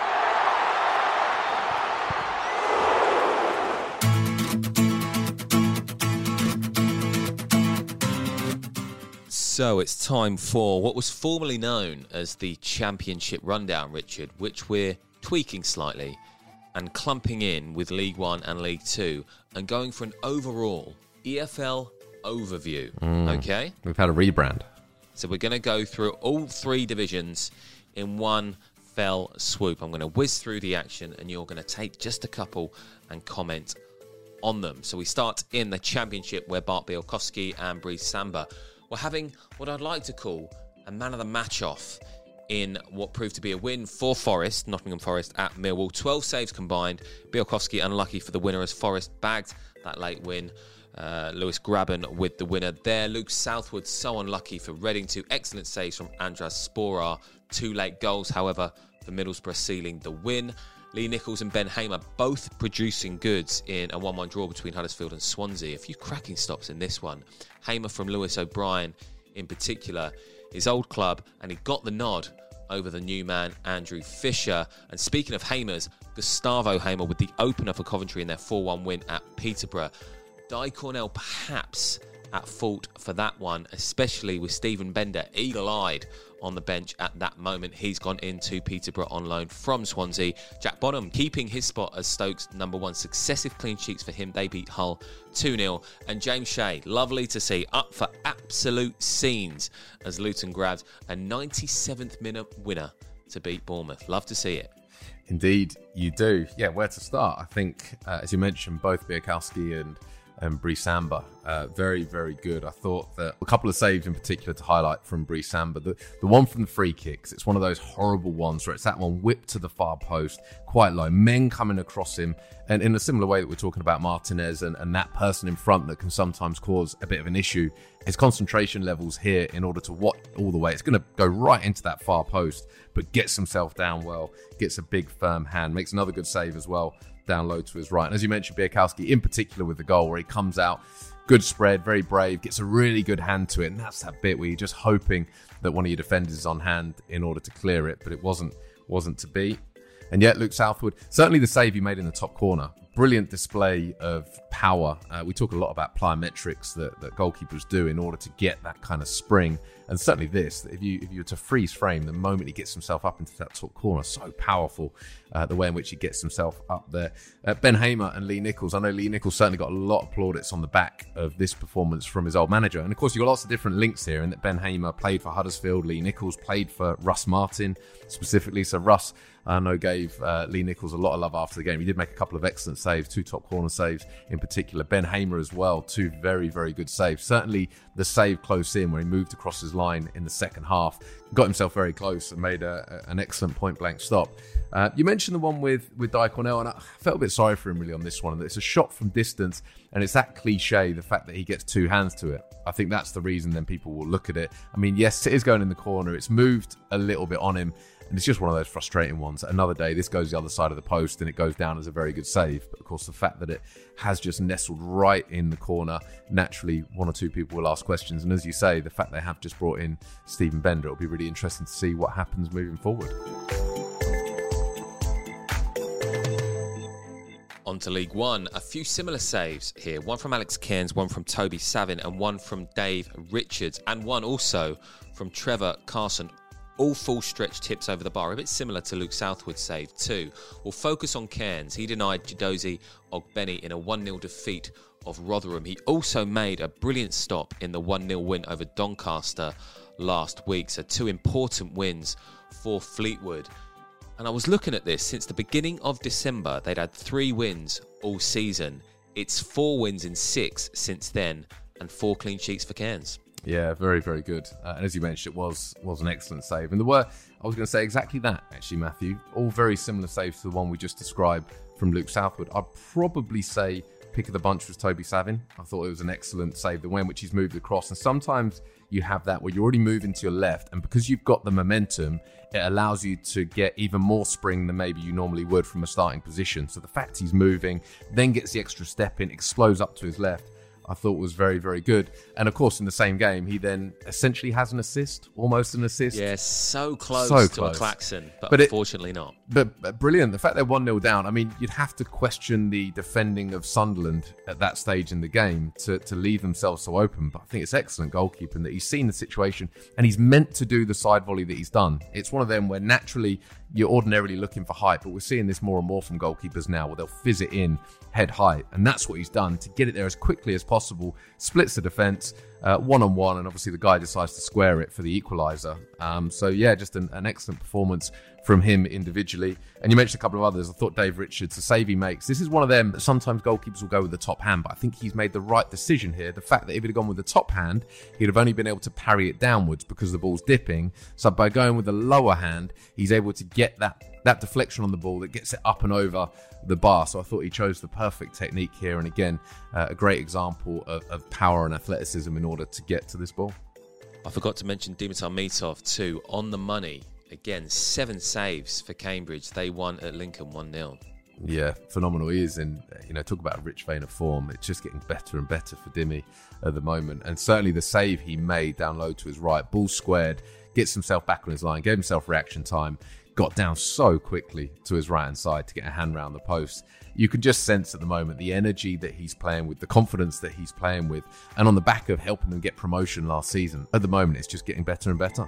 So it's time for what was formerly known as the Championship Rundown, Richard, which we're tweaking slightly and clumping in with League One and League Two and going for an overall EFL overview. Okay? We've had a rebrand. So we're going to go through all 3 divisions in one fell swoop. I'm going to whiz through the action and you're going to take just a couple and comment on them. So we start in the championship where Bart Bielkowski and Brice Samba were having what I'd like to call a man of the match off in what proved to be a win for Forest, Nottingham Forest at Millwall. 12 saves combined. Bielkowski unlucky for the winner as Forest bagged that late win. Lewis Graben with the winner there. Luke Southwood so unlucky for Reading. 2 excellent saves from Andras Sporar. 2 late goals, however, for Middlesbrough sealing the win. Lee Nichols and Ben Hamer both producing goods in a 1-1 draw between Huddersfield and Swansea. A few cracking stops in this one. Hamer from Lewis O'Brien in particular, his old club, and he got the nod over the new man, Andrew Fisher. And speaking of Hamers, Gustavo Hamer with the opener for Coventry in their 4-1 win at Peterborough. Di Cornell perhaps at fault for that one, especially with Stephen Bender eagle-eyed on the bench at that moment. He's gone into Peterborough on loan from Swansea. Jack Bonham keeping his spot as Stoke's number 1. Successive clean sheets for him. They beat Hull 2-0. And James Shea, lovely to see, up for absolute scenes as Luton grabbed a 97th minute winner to beat Bournemouth. Love to see it. Indeed, you do. Yeah, where to start? I think, as you mentioned, both Bielkowski and Brice Samba, very, very good. I thought that a couple of saves in particular to highlight from Brice Samba. The one from the free kicks, it's one of those horrible ones where it's that one whipped to the far post, quite low. Men coming across him, and in a similar way that we're talking about Martinez and that person in front that can sometimes cause a bit of an issue. His concentration levels here in order to watch all the way. It's going to go right into that far post, but gets himself down well, gets a big firm hand, makes another good save as well, down low to his right. And as you mentioned, Bielkowski in particular with the goal where he comes out, good spread, very brave, gets a really good hand to it. And that's that bit where you're just hoping that one of your defenders is on hand in order to clear it, but it wasn't to be. And yet Luke Southwood, certainly the save he made in the top corner, brilliant display of power. We talk a lot about plyometrics that goalkeepers do in order to get that kind of spring. And certainly this, if you were to freeze frame the moment he gets himself up into that top corner, so powerful, the way in which he gets himself up there. Ben Hamer and Lee Nichols. I know Lee Nichols certainly got a lot of plaudits on the back of this performance from his old manager. And of course, you've got lots of different links here in that Ben Hamer played for Huddersfield, Lee Nichols played for Russ Martin specifically. So Russ, I know, gave Lee Nichols a lot of love after the game. He did make a couple of excellent saves, 2 top corner saves in particular. Ben Hamer as well, 2 very, very good saves. Certainly the save close in where he moved across his line in the second half, got himself very close and made an excellent point-blank stop. You mentioned the one with Di Cornell, and I felt a bit sorry for him really on this one. It's a shot from distance, and it's that cliche, the fact that he gets 2 hands to it. I think that's the reason then people will look at it. I mean, yes, it is going in the corner. It's moved a little bit on him, and it's just one of those frustrating ones. Another day, this goes the other side of the post, and it goes down as a very good save. But of course, the fact that it has just nestled right in the corner, naturally, 1 or 2 people will ask questions. And as you say, the fact they have just brought in Stephen Bender, it'll be really interesting to see what happens moving forward. On to League One. A few similar saves here. One from Alex Cairns, one from Toby Savin, and one from Dave Richards, and one also from Trevor Carson. All full stretch tips over the bar, a bit similar to Luke Southwood's save too. We'll focus on Cairns. He denied Chidozie Ogbeni in a 1-0 defeat of Rotherham. He also made a brilliant stop in the 1-0 win over Doncaster last week. So 2 important wins for Fleetwood. And I was looking at this, since the beginning of December, they'd had 3 wins all season. It's 4 wins in 6 since then, and 4 clean sheets for Cairns. Yeah, very, very good. And as you mentioned, it was an excellent save. And I was going to say exactly that, actually, Matthew. All very similar saves to the one we just described from Luke Southwood. I'd probably say pick of the bunch was Toby Savin. I thought it was an excellent save, the way in which he's moved across. And sometimes you have that where you're already moving to your left, and because you've got the momentum, it allows you to get even more spring than maybe you normally would from a starting position. So the fact he's moving, then gets the extra step in, explodes up to his left, I thought was very, very good. And of course, in the same game, he then essentially has an assist, almost an assist. Yeah, so close to a Claxon, but unfortunately not. But brilliant. The fact they're 1-0 down, I mean, you'd have to question the defending of Sunderland at that stage in the game to leave themselves so open. But I think it's excellent goalkeeping that he's seen the situation and he's meant to do the side volley that he's done. It's one of them where naturally you're ordinarily looking for height, but we're seeing this more and more from goalkeepers now where they'll fizz it in head height. And that's what he's done to get it there as quickly as possible, splits the defence, one-on-one, and obviously the guy decides to square it for the equaliser. So yeah, just an excellent performance from him individually. And you mentioned a couple of others. I thought Dave Richards, the save he makes, this is one of them that sometimes goalkeepers will go with the top hand, but I think he's made the right decision here. The fact that if he'd have gone with the top hand, he'd have only been able to parry it downwards because the ball's dipping. So by going with the lower hand, he's able to get that deflection on the ball that gets it up and over the bar. So I thought he chose the perfect technique here. And again, a great example of power and athleticism in order to get to this ball. I forgot to mention Dimitar Mitov too, on the money. Again, 7 saves for Cambridge. They won at Lincoln 1-0. Yeah, phenomenal. He is in, talk about a rich vein of form. It's just getting better and better for Dimmy at the moment. And certainly the save he made down low to his right, ball squared, gets himself back on his line, gave himself reaction time, got down so quickly to his right-hand side to get a hand round the post. You can just sense at the moment the energy that he's playing with, the confidence that he's playing with, and on the back of helping them get promotion last season. At the moment, it's just getting better and better.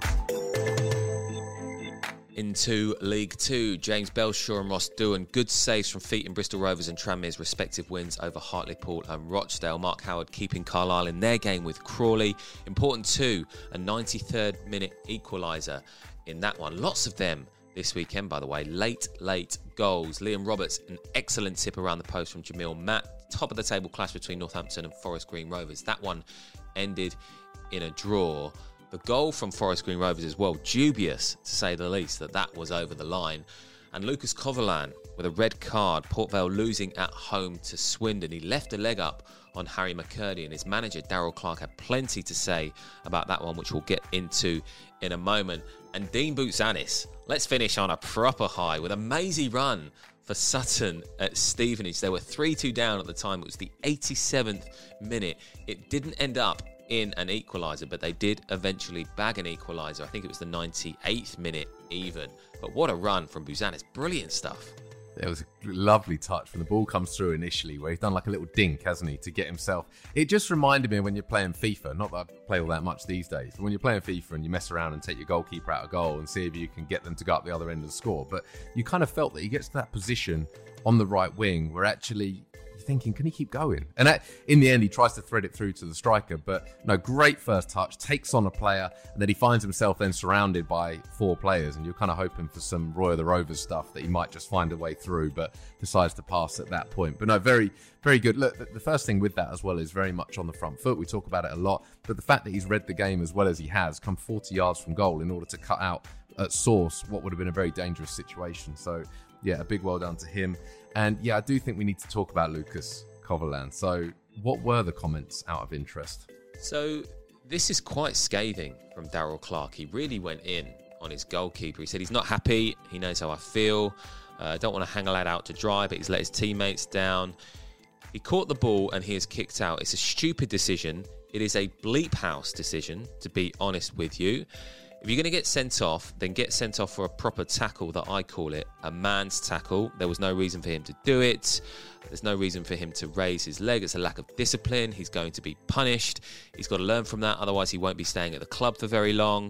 Into League 2, James Belshaw and Ross Doohan. Good saves from Feet and Bristol Rovers and Tranmere's respective wins over Hartlepool and Rochdale. Mark Howard keeping Carlisle in their game with Crawley. Important too, a 93rd minute equaliser in that one. Lots of them this weekend, by the way. Late goals. Liam Roberts, an excellent tip around the post from Jamil Matt. Top of the table clash between Northampton and Forest Green Rovers. That one ended in a draw. The goal from Forest Green Rovers is, well, dubious, to say the least, that was over the line. And Lucas Coverlan with a red card, Port Vale losing at home to Swindon. He left a leg up on Harry McCurdy, and his manager, Darryl Clark, had plenty to say about that one, which we'll get into in a moment. And Dean Boutsanis, let's finish on a proper high with a mazy run for Sutton at Stevenage. They were 3-2 down at the time. It was the 87th minute. It didn't end up in an equaliser, but they did eventually bag an equaliser. I think it was the 98th minute even. But what a run from Boutsanis. Brilliant stuff. It was a lovely touch when the ball comes through initially, where he's done like a little dink, hasn't he, to get himself. It just reminded me when you're playing FIFA, not that I play all that much these days, but when you're playing FIFA and you mess around and take your goalkeeper out of goal and see if you can get them to go up the other end of the score. But you kind of felt that he gets to that position on the right wing where actually thinking, can he keep going? And in the end, he tries to thread it through to the striker. But no, great first touch, takes on a player, and then he finds himself then surrounded by 4 players. And you're kind of hoping for some Roy of the Rovers stuff that he might just find a way through, but decides to pass at that point. But no, very, very good. Look, the first thing with that as well is very much on the front foot. We talk about it a lot, but the fact that he's read the game as well as he has, come 40 yards from goal in order to cut out at source what would have been a very dangerous situation. So yeah, a big well done to him. And yeah, I do think we need to talk about Lucas Coverlan. So what were the comments out of interest? So this is quite scathing from Darryl Clark. He really went in on his goalkeeper. He said he's not happy. He knows how I feel. Don't want to hang a lad out to dry, but he's let his teammates down. He caught the ball and he is kicked out. It's a stupid decision. It is a bleep house decision, to be honest with you. If you're going to get sent off, then get sent off for a proper tackle that I call it, a man's tackle. There was no reason for him to do it. There's no reason for him to raise his leg. It's a lack of discipline. He's going to be punished. He's got to learn from that. Otherwise, he won't be staying at the club for very long.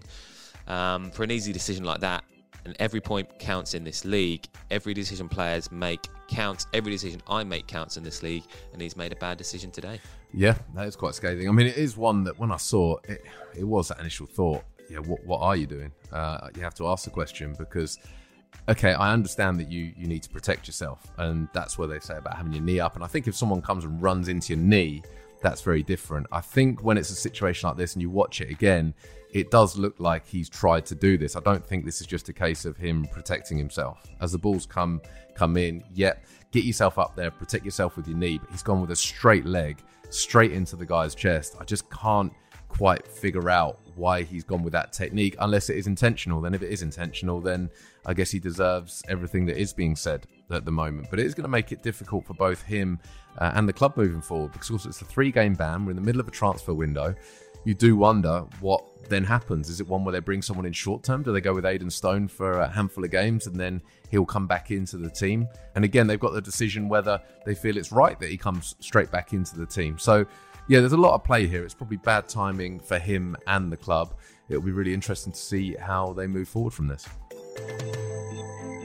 For an easy decision like that, and every point counts in this league. Every decision players make counts. Every decision I make counts in this league, and he's made a bad decision today. Yeah, that is quite scathing. I mean, it is one that when I saw it, it was that initial thought, yeah, what are you doing? You have to ask the question because, okay, I understand that you need to protect yourself, and that's what they say about having your knee up. And I think if someone comes and runs into your knee, that's very different. I think when it's a situation like this and you watch it again, it does look like he's tried to do this. I don't think this is just a case of him protecting himself. As the balls come in, get yourself up there, protect yourself with your knee, but he's gone with a straight leg, straight into the guy's chest. I just can't quite figure out why he's gone with that technique, unless it is intentional. Then if it is intentional, then I guess he deserves everything that is being said at the moment. But it is going to make it difficult for both him and the club moving forward, because also it's a 3-game ban. We're in the middle of a transfer window. You do wonder what then happens. Is it one where they bring someone in short term? Do they go with Aidan Stone for a handful of games and then he'll come back into the team? And again, they've got the decision whether they feel it's right that he comes straight back into the team. So yeah, there's a lot of play here. It's probably bad timing for him and the club. It'll be really interesting to see how they move forward from this.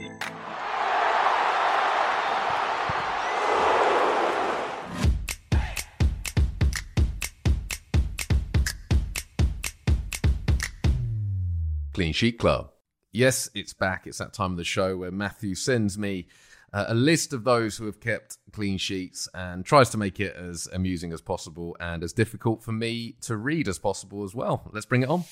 Clean Sheet Club. Yes, it's back. It's that time of the show where Matthew sends me a list of those who have kept clean sheets and tries to make it as amusing as possible and as difficult for me to read as possible as well. Let's bring it on.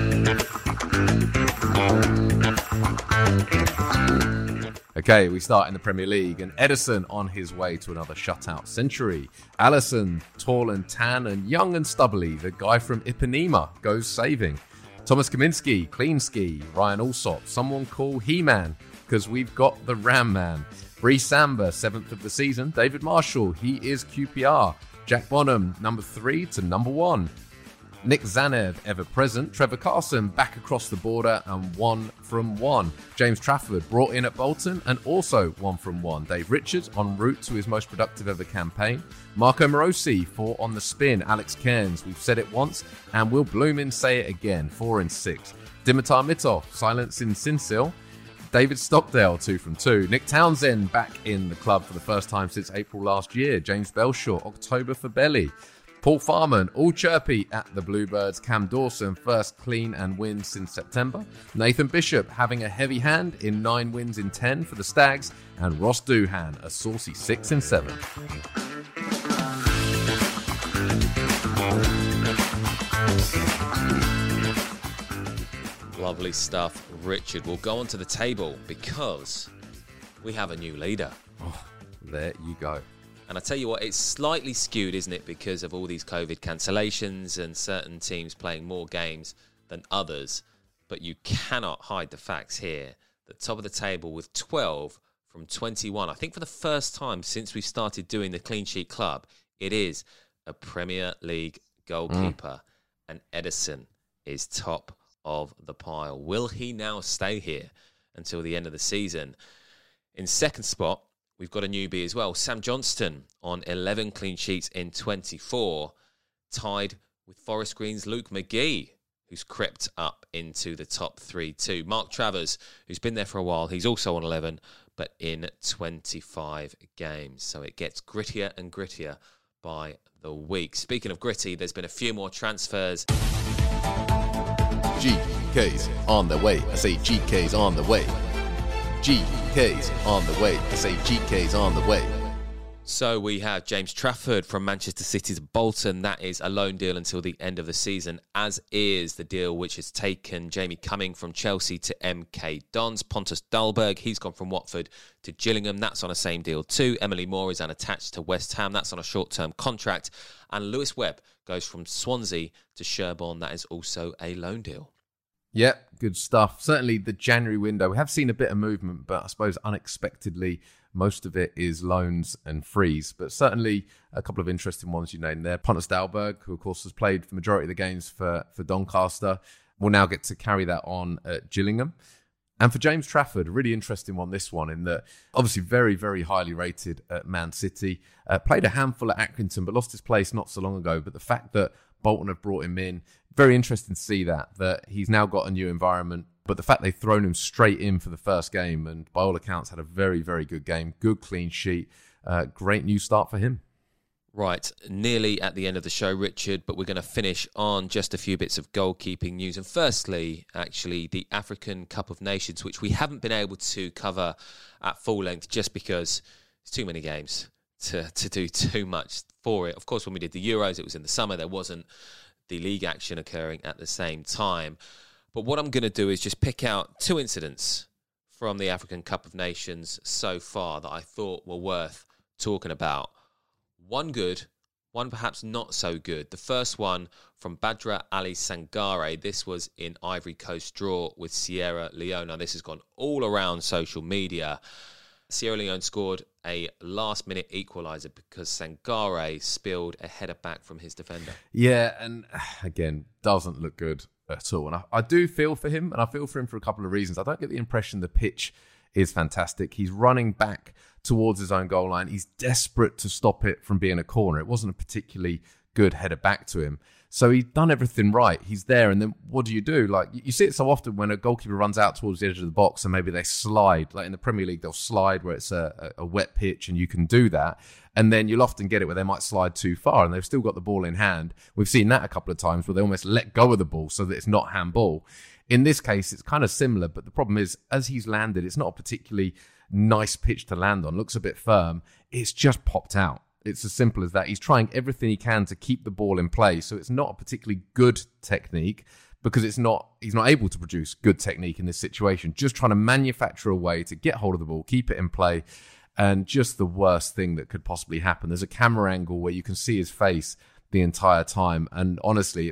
Okay, we start in the Premier League, and Ederson on his way to another shutout century. Alisson, tall and tan and young and stubbly, the guy from Ipanema, goes saving. Thomas Kaminski, clean ski. Ryan Alsop, someone call He-Man, because we've got the Ram Man. Bree Samba, 7th of the season. David Marshall, he is QPR. Jack Bonham, number 3 to number 1. Nick Zanev, ever present. Trevor Carson, back across the border and 1 from 1. James Trafford, brought in at Bolton and also 1 from 1. Dave Richards, en route to his most productive ever campaign. Marco Morosi, 4 on the spin. Alex Cairns, we've said it once and we'll bloomin' say it again, 4 and 6. Dimitar Mitov, silence in Sinsil. David Stockdale, 2 from 2. Nick Townsend, back in the club for the first time since April last year. James Belshaw, October for Belly. Paul Farman, all chirpy at the Bluebirds. Cam Dawson, first clean and win since September. Nathan Bishop having a heavy hand in 9 wins in 10 for the Stags. And Ross Doohan, a saucy 6 in 7. Lovely stuff, Richard. We'll go on to the table because we have a new leader. Oh, there you go. And I tell you what, it's slightly skewed, isn't it, because of all these COVID cancellations and certain teams playing more games than others. But you cannot hide the facts here. The top of the table with 12 from 21. I think for the first time since we started doing the Clean Sheet Club, it is a Premier League goalkeeper. And Ederson is top of the pile. Will he now stay here until the end of the season? In second spot, we've got a newbie as well, Sam Johnston, on 11 clean sheets in 24, tied with Forest Green's Luke McGee, who's crept up into the top 3 too. Mark Travers, who's been there for a while, he's also on 11, but in 25 games. So it gets grittier and grittier by the week. Speaking of gritty, there's been a few more transfers. GK's on the way. I say GK's on the way. GK's on the way. I say GK's on the way. So we have James Trafford from Manchester City to Bolton. That is a loan deal until the end of the season, as is the deal which has taken Jamie Cumming from Chelsea to MK Dons. Pontus Dahlberg, he's gone from Watford to Gillingham. That's on a same deal too. Emily Moore is unattached to West Ham. That's on a short-term contract. And Lewis Webb goes from Swansea to Sherborne. That is also a loan deal. Yep, good stuff. Certainly the January window, we have seen a bit of movement, but I suppose unexpectedly, most of it is loans and frees. But certainly a couple of interesting ones you named there. Pontus Dahlberg, who of course has played the majority of the games for Doncaster, will now get to carry that on at Gillingham. And for James Trafford, a really interesting one, this one, in that obviously very, very highly rated at Man City. Played a handful at Accrington, but lost his place not so long ago. But the fact that Bolton have brought him in, very interesting to see that he's now got a new environment. But the fact they've thrown him straight in for the first game, and by all accounts had a very, very good game, good clean sheet, great new start for him. Right, nearly at the end of the show, Richard, but we're going to finish on just a few bits of goalkeeping news. And firstly, actually, the African Cup of Nations, which we haven't been able to cover at full length just because it's too many games to do too much for it. Of course, when we did the Euros, it was in the summer. There wasn't the league action occurring at the same time. But what I'm going to do is just pick out 2 incidents from the African Cup of Nations so far that I thought were worth talking about. One good, one perhaps not so good. The first one from Badra Ali Sangare. This was in Ivory Coast draw with Sierra Leone. Now, this has gone all around social media. Sierra Leone scored a last-minute equaliser because Sangare spilled a header back from his defender. Yeah, and again, doesn't look good at all. And I do feel for him, and I feel for him for a couple of reasons. I don't get the impression the pitch is fantastic. He's running back towards his own goal line. He's desperate to stop it from being a corner. It wasn't a particularly good header back to him. So he's done everything right. He's there, and then what do? Like, you see it so often when a goalkeeper runs out towards the edge of the box and maybe they slide. Like in the Premier League, they'll slide where it's a wet pitch and you can do that. And then you'll often get it where they might slide too far and they've still got the ball in hand. We've seen that a couple of times where they almost let go of the ball so that it's not handball. In this case, it's kind of similar, but the problem is, as he's landed, it's not a particularly nice pitch to land on. Looks a bit firm. It's just popped out. It's as simple as that. He's trying everything he can to keep the ball in play. So it's not a particularly good technique because he's not able to produce good technique in this situation. Just trying to manufacture a way to get hold of the ball, keep it in play, and just the worst thing that could possibly happen. There's a camera angle where you can see his face the entire time. And honestly,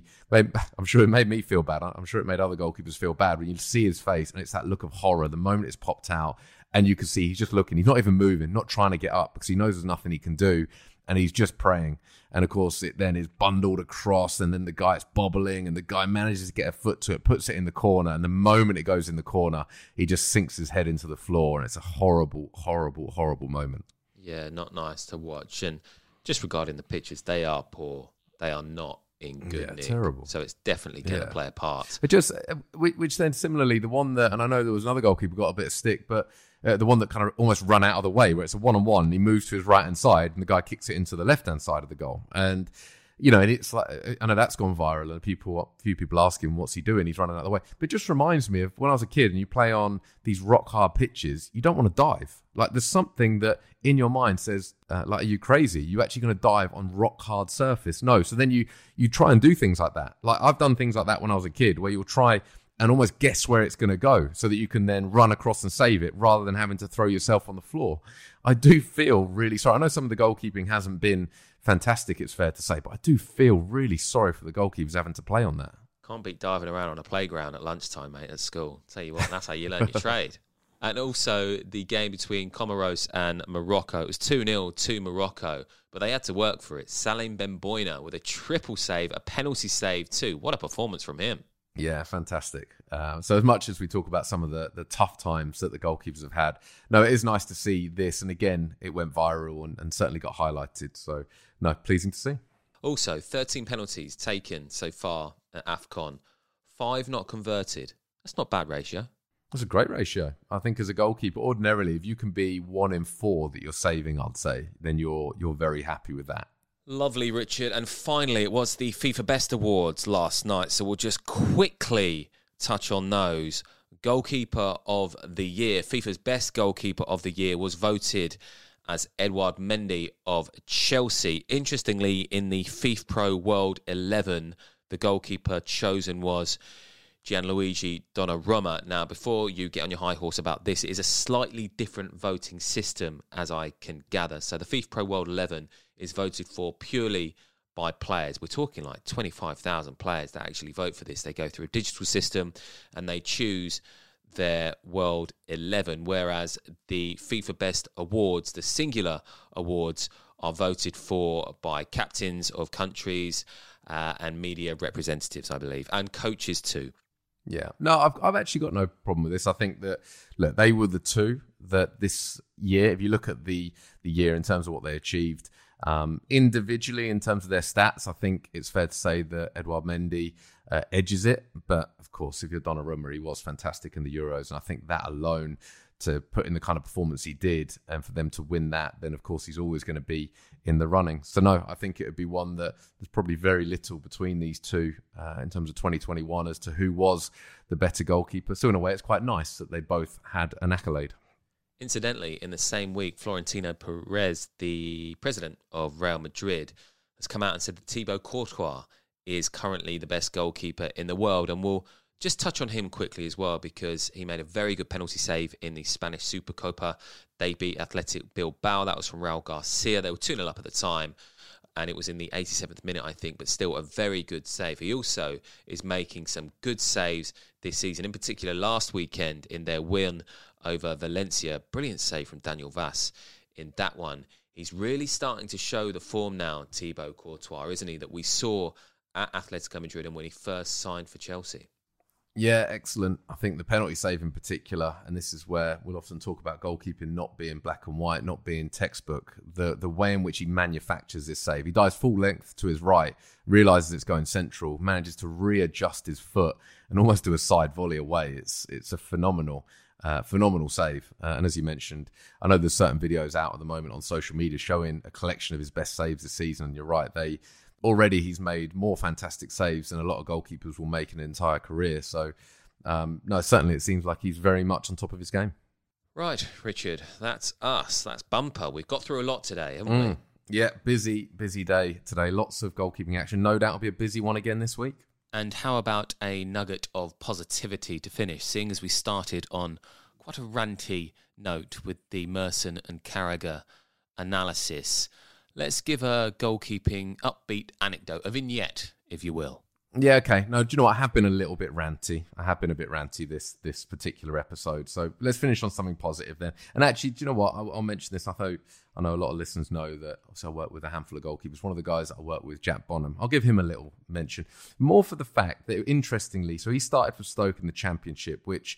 I'm sure it made me feel bad. I'm sure it made other goalkeepers feel bad when you see his face and it's that look of horror the moment it's popped out. And you can see he's just looking. He's not even moving, not trying to get up because he knows there's nothing he can do. And he's just praying. And of course, it then is bundled across. And then the guy's bobbling. And the guy manages to get a foot to it, puts it in the corner. And the moment it goes in the corner, he just sinks his head into the floor. And it's a horrible, horrible, horrible moment. Yeah, not nice to watch. And just regarding the pitches, they are poor. They are not in good nick. Terrible. So it's definitely going to play a part. It just, which then similarly, the one that, and I know there was another goalkeeper who got a bit of stick, but the one that kind of almost run out of the way, where it's a one-on-one, he moves to his right-hand side, and the guy kicks it into the left-hand side of the goal. And, you know, and it's like, I know that's gone viral, and a few people ask him, what's he doing? He's running out of the way. But it just reminds me of when I was a kid and you play on these rock-hard pitches, you don't want to dive. Like, there's something that in your mind says, like, are you crazy? You actually going to dive on rock-hard surface? No. So then you try and do things like that. Like, I've done things like that when I was a kid, where you'll try and almost guess where it's going to go so that you can then run across and save it rather than having to throw yourself on the floor. I do feel really sorry. I know some of the goalkeeping hasn't been fantastic, it's fair to say, but I do feel really sorry for the goalkeepers having to play on that. Can't beat diving around on a playground at lunchtime, mate, at school. Tell you what, that's how you learn your trade. And also the game between Comoros and Morocco. It was 2-0 to Morocco, but they had to work for it. Salim Ben-Boina with a triple save, a penalty save too. What a performance from him. Yeah, fantastic. So as much as we talk about some of the tough times that the goalkeepers have had, no, it is nice to see this. And again, it went viral and certainly got highlighted. So, no, pleasing to see. Also, 13 penalties taken so far at AFCON, 5 not converted. That's not a bad ratio. That's a great ratio. I think as a goalkeeper, ordinarily, if you can be 1 in 4 that you're saving, I'd say, then you're very happy with that. Lovely, Richard. And finally, it was the FIFA Best Awards last night. So we'll just quickly touch on those. Goalkeeper of the Year, FIFA's best goalkeeper of the year was voted as Edouard Mendy of Chelsea. Interestingly, in the FIFPro World 11, the goalkeeper chosen was Gianluigi Donnarumma. Now, before you get on your high horse about this, it is a slightly different voting system, as I can gather. So the FIFPro World 11 is voted for purely by players. We're talking like 25,000 players that actually vote for this. They go through a digital system and they choose their World 11, whereas the FIFA Best Awards, the singular awards, are voted for by captains of countries and media representatives, I believe, and coaches too. Yeah. No, I've actually got no problem with this. I think that, look, they were the two that this year, if you look at the year in terms of what they achieved, individually in terms of their stats, I think it's fair to say that Edouard Mendy edges it. But of course, if you're Donnarumma, he was fantastic in the Euros. And I think that alone, to put in the kind of performance he did and for them to win that, then of course he's always going to be in the running. So no, I think it would be one that there's probably very little between these two in terms of 2021 as to who was the better goalkeeper. So in a way, it's quite nice that they both had an accolade. Incidentally, in the same week, Florentino Perez, the president of Real Madrid, has come out and said that Thibaut Courtois is currently the best goalkeeper in the world. And we'll just touch on him quickly as well, because he made a very good penalty save in the Spanish Supercopa. They beat Athletic Bilbao. That was from Raul Garcia. They were 2-0 up at the time, and it was in the 87th minute, I think, but still a very good save. He also is making some good saves this season, in particular last weekend in their win over Valencia. Brilliant save from Daniel Vaz in that one. He's really starting to show the form now, Thibaut Courtois, isn't he, that we saw at Atletico Madrid and when he first signed for Chelsea. Yeah, excellent. I think the penalty save in particular, and this is where we'll often talk about goalkeeping not being black and white, not being textbook, the way in which he manufactures this save. He dives full length to his right, realises it's going central, manages to readjust his foot and almost do a side volley away. It's a phenomenal save. And as you mentioned, I know there's certain videos out at the moment on social media showing a collection of his best saves this season. And you're right, already he's made more fantastic saves than a lot of goalkeepers will make in an entire career. So, no, certainly it seems like he's very much on top of his game. Right, Richard, that's us. That's bumper. We've got through a lot today, haven't we? Yeah, busy day today. Lots of goalkeeping action. No doubt it'll be a busy one again this week. And how about a nugget of positivity to finish, seeing as we started on quite a ranty note with the Merson and Carragher analysis. Let's give a goalkeeping upbeat anecdote, a vignette, if you will. Yeah, okay. No, do you know what? I have been a little bit ranty. This particular episode. So let's finish on something positive then. And actually, do you know what? I'll mention this. I know a lot of listeners know that obviously I work with a handful of goalkeepers. One of the guys that I work with, Jack Bonham, I'll give him a little mention. More for the fact that, interestingly, so he started for Stoke in the Championship, which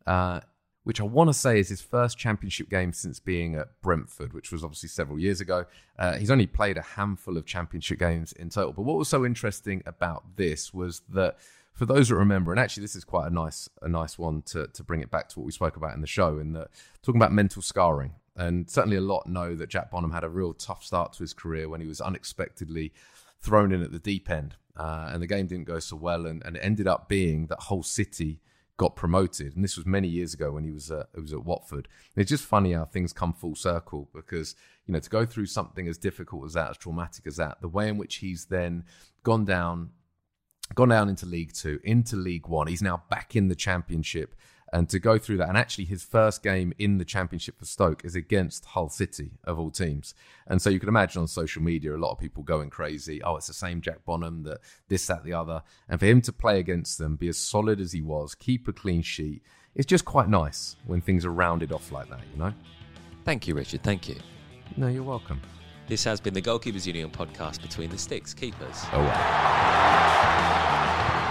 I want to say is his first Championship game since being at Brentford, which was obviously several years ago. He's only played a handful of Championship games in total. But what was so interesting about this was that, for those that remember, and actually this is quite a nice one to bring it back to what we spoke about in the show, in that talking about mental scarring. And certainly a lot know that Jack Bonham had a real tough start to his career when he was unexpectedly thrown in at the deep end. And the game didn't go so well. And it ended up being that Hull City got promoted, and this was many years ago when he was at Watford. And it's just funny how things come full circle, because to go through something as difficult as that, as traumatic as that, the way in which he's then gone down into League Two, into League One, he's now back in the Championship, and to go through that, and actually his first game in the Championship for Stoke is against Hull City, of all teams. And so you can imagine on social media, a lot of people going crazy. Oh, it's the same Jack Bonham, that this, that, the other. And for him to play against them, be as solid as he was, keep a clean sheet, it's just quite nice when things are rounded off like that, Thank you, Richard. Thank you. No, you're welcome. This has been the Goalkeepers Union podcast, Between the Sticks Keepers. Oh, wow.